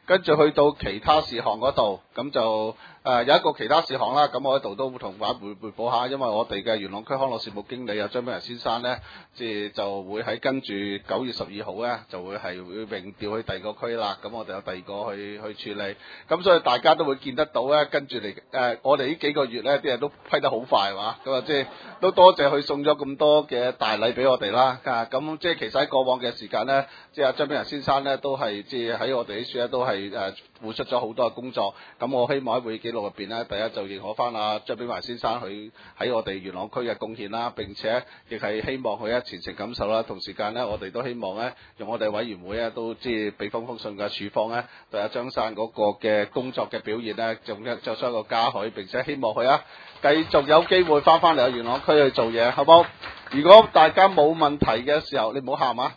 跟住去到其他事項嗰度，咁就有一個其他事項啦。咁我喺度都同大家匯報下，因為我哋嘅元朗區康樂事務經理張炳仁先生呢，就會喺跟住9月12號呢，就會永調去第二個區啦。咁我哋有第二個去處理，咁所以大家都會見得到呢。跟住嚟我哋呢幾個月呢啲人都批得好快嘛。咁啊都多謝佢送咗咁多嘅大禮俾我哋啦。咁其實喺過往嘅時間呢，阿張炳仁先生呢都係喺我哋呢處呢都係付出咗好多嘅工作。咁我希望喺會議記錄入邊呢，第一就認可翻張炳仁先生佢喺我哋元朗區嘅貢獻啦，並且亦係希望佢前程錦繡啦。同時間呢，我哋都希望呢，用我哋委員會都俾封信嘅處方呢，對阿張生嗰個嘅工作嘅表現呢，作出一個嘉許，並且希望佢繼續有機會翻嚟元朗區去做嘢，好冇？如果大家冇問題嘅時候，你唔好喊啊！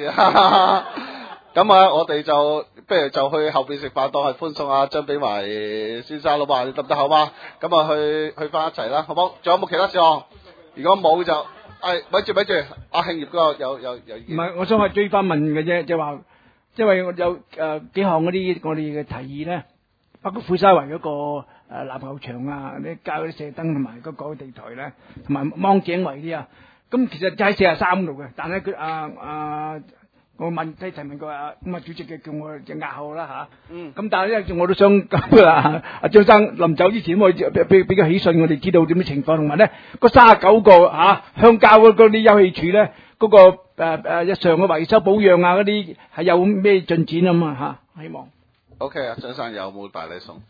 咁我哋就不如就去後邊食飯，當係歡送張炳仁先生咯嘛，你得唔得好嘛？咁去翻一齊啦，好冇？仲有冇其他事項？如果冇就，咪住，阿慶業嗰個有意見。 唔係，我想係追翻問嘅啫，就話，因為我有幾項嗰啲我哋嘅提議咧，包括富沙圍嗰個籃球場啊，你加嗰啲射燈同埋嗰個地台咧，同埋芒井圍啲啊，咁其實就喺43度嘅，但係佢我提問過咁主席嘅叫我就押後啦吓。咁但係咧，我都想阿張生臨走之前，我俾個喜訊，我哋知道點嘅情況，同埋咧嗰39個鄉郊嗰啲休憩處咧，嗰個日常嘅維修保養啊嗰啲係有咩進展啊嘛吓？希望。 OK 啊，張生有冇大禮送？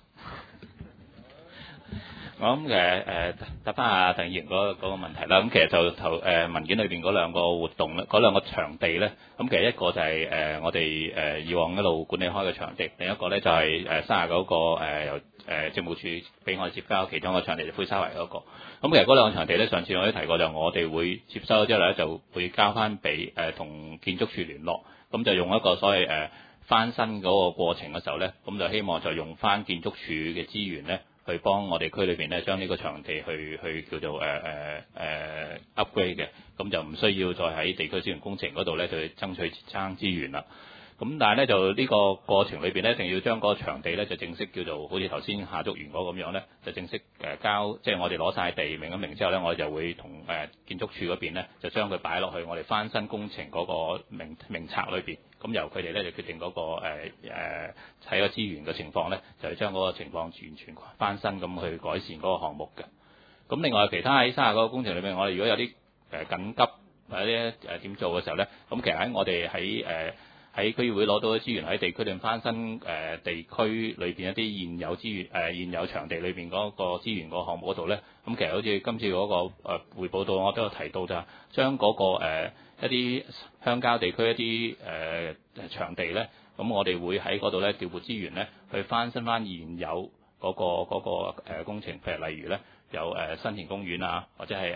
我諗答翻阿鄧議員嗰個問題啦。咁其實就文件裏邊嗰兩個活動咧，嗰兩個場地咧，咁其實一個就係我哋以往一路管理開嘅場地，另一個咧就係39個由政務處俾我哋接交其中一個場地，就灰沙圍嗰個。咁其實嗰兩個場地咧，上次我都提過，就我哋會接收咗之後咧，就會交翻俾同建築署聯絡，咁就用一個所謂翻新嗰個過程嘅時候咧，咁就希望就用翻建築署嘅資源咧，去幫我哋區裏邊咧，將呢個場地去叫做upgrade 嘅，咁就唔需要再喺地區資源工程嗰度咧，就去爭取資源啦。咁但係咧，就呢個過程裏邊咧，一定要將嗰個場地咧，就正式叫做好似頭先夏竹園嗰咁樣咧，就正式交，即係我哋攞晒地名咁名之後咧，我哋就會同建築署嗰邊咧，就將佢擺落去我哋翻新工程嗰個名冊裏邊。咁由佢哋咧就決定嗰個睇個資源嘅情況咧，就係將嗰個情況完全翻新咁去改善嗰個項目嘅。咁另外其他喺30個工程裏面，我哋如果有啲緊急或者點做嘅時候咧，咁其實喺我哋喺區議會攞到嘅資源，喺地區裏面翻新地區裏邊一啲現有資源現有場地裏邊嗰個資源個項目嗰度咧，咁其實好似今次嗰個匯報到我都有提到就係將嗰個一啲鄉郊地區一啲場地咧，咁我哋會喺嗰度咧調撥資源咧，去翻新翻現有嗰個工程，譬如例如咧有新田公園啊，或者係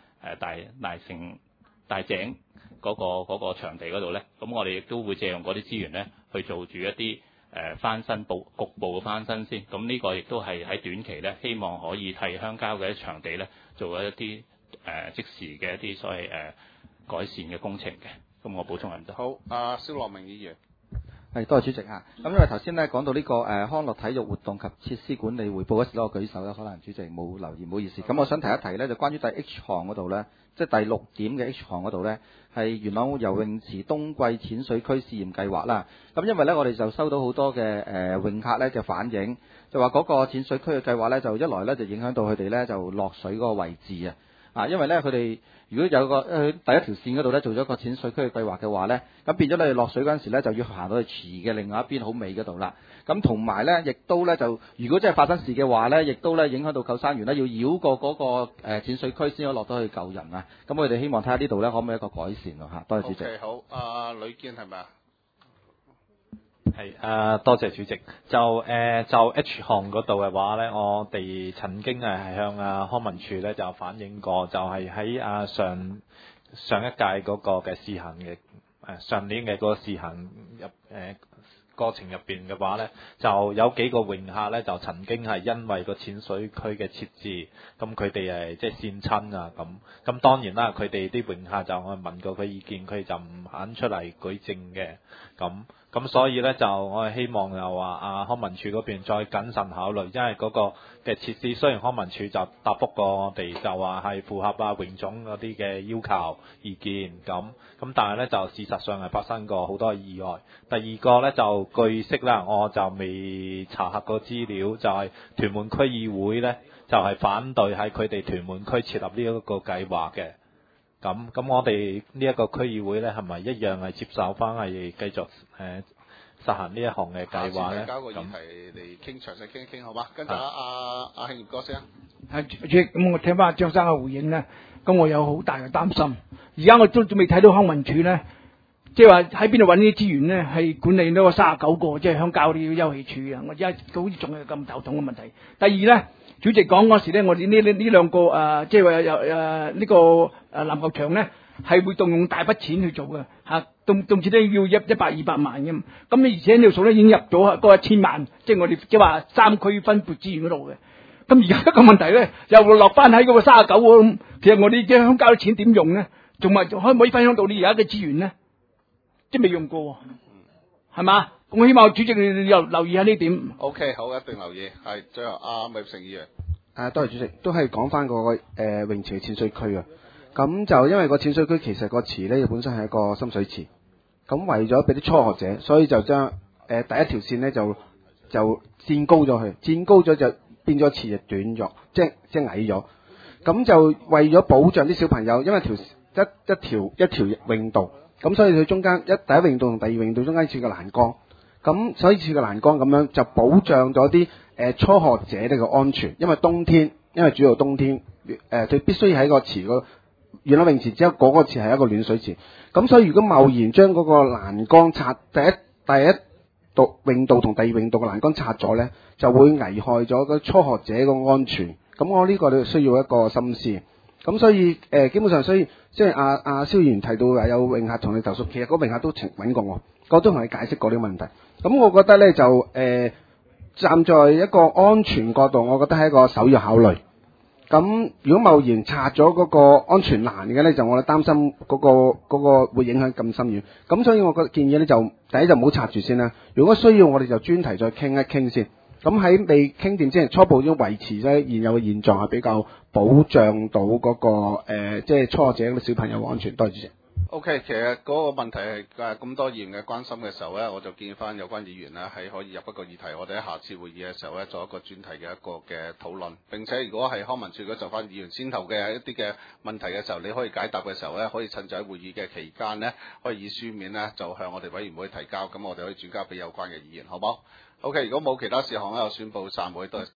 大井嗰個場地嗰度咧，咁我哋亦都會借用嗰啲資源咧，去做住一啲翻新局部嘅翻新先。咁呢個亦都係喺短期咧，希望可以替鄉郊嘅場地咧做一啲即時嘅一啲所謂改善嘅工程嘅。咁我補充係唔得。 好，蕭樂明議員。 係，多謝主席啊。咁因為頭先咧講到呢個康樂體育活動及設施管理匯報嗰時咧，我舉手咧，可能主席冇留意，唔好意思。咁我想提一提咧，就關於第 H 項嗰度咧，即係第6點嘅 H 項嗰度咧，係元朗游泳池冬季淺水區試驗計劃啦。咁因為咧，我哋就收到好多嘅泳客咧嘅反映，就話嗰個淺水區嘅計劃咧，就一來咧就影響到佢哋咧就落水嗰個位置啊，因為咧佢哋如果有個第一條線嗰度咧做咗個淺水區嘅計劃嘅話咧，咁變咗你哋落水嗰陣時咧就要行到去池嘅另外一邊好尾嗰度啦。咁同埋咧，亦都咧就如果真係發生事嘅話咧，亦都咧影響到救生員咧要繞過嗰個淺水區先可以落到去救人啊。咁我哋希望睇下呢度咧可唔可以一個改善咯嚇。多謝主席。 Okay，好，呂健係咪啊？ 係多謝主席。就 H 項嗰度嘅話咧，我哋曾經係向康文署咧就反映過，就係喺上一屆嗰個嘅試行嘅上年嘅嗰個試行過程入邊嘅話咧，就有幾個泳客咧就曾經係因為個淺水區嘅設置，咁佢哋即係跣親啊咁當然啦，佢哋啲泳客就我問過佢意見，佢就唔肯出嚟舉證嘅， 咁所以咧就我係希望又話康文署嗰邊再謹慎考慮，因為嗰個嘅設施雖然康文署就答覆過我哋就話係符合榮總嗰啲嘅要求意見咁，但係咧就事實上係發生過好多意外。第二個咧就據悉啦，我就未查核過資料，就係屯門區議會咧就係反對喺佢哋屯門區設立呢一個計劃嘅。咁我哋呢一個區議會咧，係咪一樣係接受翻係繼續實行呢一項嘅計劃咧？ 交個議題嚟傾，詳細傾一傾好嘛？跟住阿慶業哥先。 主席，咁我聽翻張生嘅回應咧，咁我有好大嘅擔心。而家我都仲未睇到康文署咧，即係話喺邊度揾呢啲資源咧，係管理呢個39個即係鄉郊啲休憩處啊！我而家好似仲係咁頭痛嘅問題。第二咧，主席講嗰時咧，我哋呢兩個即係話有呢個籃球場咧，係會動用大筆錢去做嘅嚇，動輒都要100-200萬嘅。咁而且呢條數咧已經入咗嗰1000萬，即係我哋即係話3區分撥資源嗰度嘅。咁而家一個問題咧，又落翻喺嗰個39個，其實我哋嘅鄉郊啲錢點用咧？仲可唔可以分享到你而家嘅資源咧？即係未用過，係嘛？我希望主席你又留意下呢點。 OK， 好，一定留意。係最後阿麥成議員。 多謝主席，都係講翻個泳池嘅淺水區啊。咁就因為個淺水區其實個池咧本身係一個深水池，咁為咗俾啲初學者，所以就將第一條線咧就墊高咗佢，墊高咗就變咗池就短咗，即係矮咗。咁就為咗保障啲小朋友，因為一條泳道，咁所以佢中間第一泳道同第二泳道中間設個欄杆，咁所以設個欄杆咁樣就保障咗啲初學者呢個安全，因為主要冬天佢必須要喺個池個原來泳池之後嗰個池係一個暖水池，咁所以如果貿然將嗰個欄杆拆第一泳道同第二泳道嘅欄杆拆咗咧，就會危害咗個初學者個安全。咁我呢個你需要一個心思。咁所以基本上，所以即係阿蕭議員提到有泳客同你投訴，其實個泳客都揾過我都同你解釋過呢個問題。咁我覺得咧就站在一個安全角度，我覺得係一個首要考慮。咁如果貿然拆咗嗰個安全欄嘅咧，就我哋擔心嗰個會影響咁深遠。咁所以我覺得建議咧就第一就唔好拆住先啦。如果需要，我哋就專題再傾一傾先。咁喺未傾掂之前，初步已經維持咗現有嘅現狀係比較保障到嗰個即係初學者嗰啲小朋友嘅安全。多謝主席。 OK， 其實嗰個問題係咁多議員嘅關心嘅時候咧，我就建議翻有關議員咧係可以入一個議題，我哋喺下次會議嘅時候咧做一個專題嘅一個嘅討論。並且如果係康文署嗰就翻議員先頭嘅一啲嘅問題嘅時候，你可以解答嘅時候咧，可以趁住喺會議嘅期間咧，可以以書面咧就向我哋委員會提交，咁我哋可以轉交俾有關嘅議員，好冇？OK， 如果冇其他事項咧，我宣布散會，多謝。